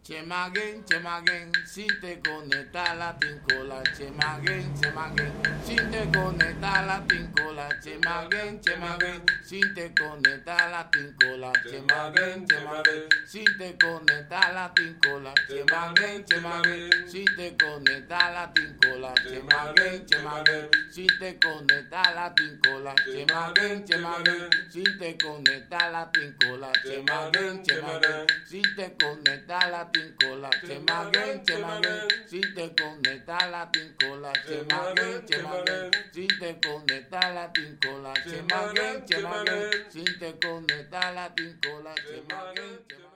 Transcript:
Chemaguen, si te conecta la tincola. Chemaguen, si te conecta la tincola. Chemaguen, si te conecta la tincola. Chemaguen, si te conecta la tincola. Chemaguen, si te conecta la tincola. Chemaguen, si te conecta la tincola. Chemaguen, si te conecta la tincola. Chemaguen, si te conecta la tincola, chemaguen, si te conecta la tincola, chemaguen, si te conecta la tincola, chemaguen, si te conecta la tincola, chemaguen.